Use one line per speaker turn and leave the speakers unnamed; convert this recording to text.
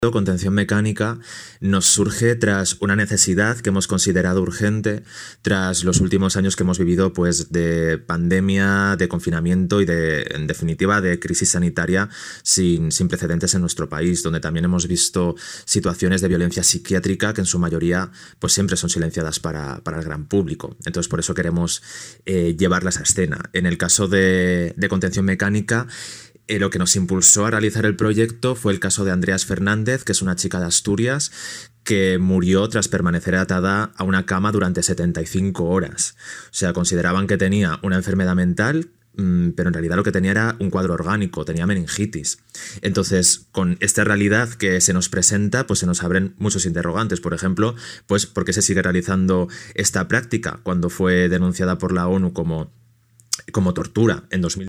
Contención mecánica nos surge tras una necesidad que hemos considerado urgente tras los últimos años que hemos vivido, pues, de pandemia, de confinamiento y en definitiva de crisis sanitaria sin precedentes en nuestro país, donde también hemos visto situaciones de violencia psiquiátrica que en su mayoría pues siempre son silenciadas para el gran público. Entonces por eso queremos llevarlas a escena. En el caso de contención mecánica, lo que nos impulsó a realizar el proyecto fue el caso de Andreas Fernández, que es una chica de Asturias que murió tras permanecer atada a una cama durante 75 horas. O sea, consideraban que tenía una enfermedad mental, pero en realidad lo que tenía era un cuadro orgánico, tenía meningitis. Entonces, con esta realidad que se nos presenta, pues se nos abren muchos interrogantes. Por ejemplo, pues ¿por qué se sigue realizando esta práctica cuando fue denunciada por la ONU como tortura en 2000?